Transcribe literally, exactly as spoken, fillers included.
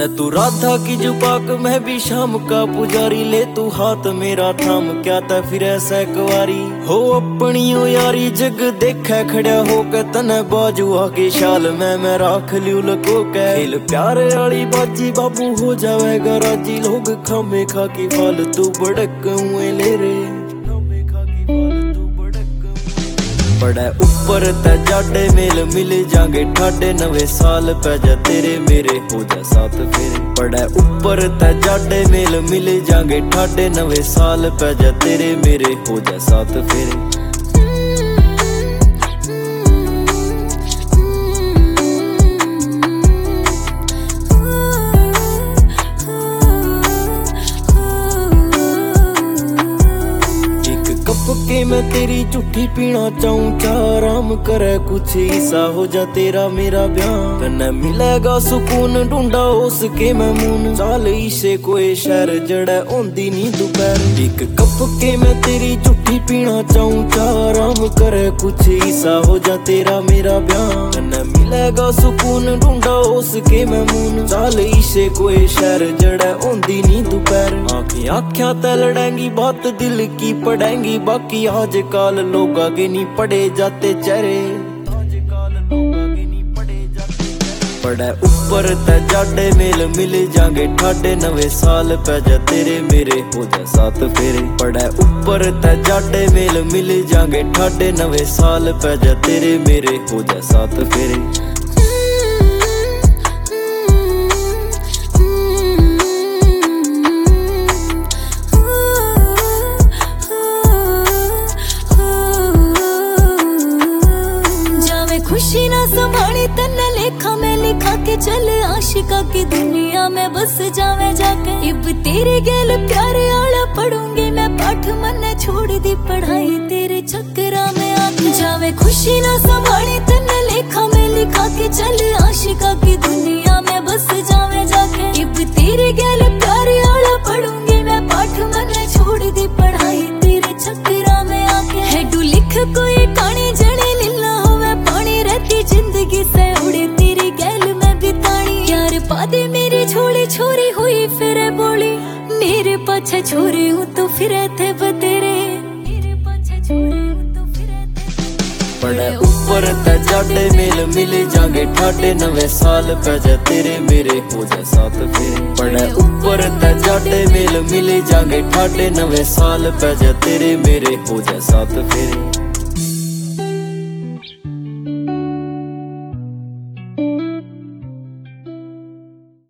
है तू राधा की जुबाक, मैं भी शाम का पुजारी। ले तू हाथ मेरा थाम, क्या ता फिर ऐसा कुवारी हो अपनी ओ यारी। जग देखा खड़ा हो के तने बाजू आके शाल में मैं राख लियो लको के। खेल प्यारे वाली बाजी बाबू हो जावेगा राजी। लोग खामे खा के फाल तू बड़क हुए ले रे। पड़ा ऊपर ते जाडे मेल मिल जांगे ठाडे। नवे साल पै जा तेरे मेरे हो जा साथ फेरे। पड़ा ऊपर ते जाडे मेल मिल जांगे ठाडे। नवे साल पै जा तेरे मेरे हो जा साथ फेरे। के मैं तेरी झूठी पीना चाहूं चा आराम करे कुछ ऐसा हो जा तेरा मेरा ब्याह। कन्ने मिलेगा सुकून ढूंढा उसके मैं मून। चाल इसे कोई शहर जड़ा ओंदी नी दोपहर। एक कप के मैं तेरी झूठी पीना चाहूं चा आराम करे कुछ ऐसा हो जा तेरा मेरा ब्याह। कन्ने मिलेगा सुकून ढूंढा उसके मैं मून। चाल इसे कोई शहर जड़ा ओंदी नी दोपहर। आंखें आँखियां ते लड़ेंगी बात दिल की पड़ेंगी। बाकी आजकल लोग आगे नहीं पड़े जाते चेहरे। पड़ा ऊपर ते जाडे मेल मिल जांगे ठाडे। नवे साल पै जा तेरे मेरे हो जा साथ फेरे। पड़ा ऊपर ते जाडे मेल मिल जांगे ठाडे। नवे साल पै जा तेरे मेरे हो जा साथ फेरे। खुशी ना संभाली तन्ने लेखा में लिखा के चले। आशिका की दुनिया में बस जावे जाके। इब तेरे गेल प्यारे आला पढ़ूंगी मैं पाठ। मन छोड़ दी पढ़ाई तेरे चक्करा में आके। जावे खुशी ना संभाली तन्ने लेखा में लिखा के चले। आशिका की दुनिया में बस जावे जाके। इब तेरे गेल प्यारे आला पढ़ूंगी मैं पाठ। मन छोड़ दी पढ़ाई तेरे चक्करा में आके। हेडू लिख कोई कहानी जने लीला होवे पानी। रहती जिंदगी से उड़े तेरी गैल में बितानी। यार पादे मेरी छोड़ी छोरी हुई फिर बोली। मेरे पाछे छोरी हूँ तो फिर थे बतेरे। मेरे पाछे छोरी हूँ तो फिर थे। पड़ा ऊपर ते जाडे मेल मिल जांगे ठाडे। नवे साल पै जा तेरे मेरे हो जा साथ फेरे। पड़ा ऊपर ते जाडे मेल मिल जांगे ठाडे। नवे साल पै जा तेरे मेरे हो जा साथ फेरे।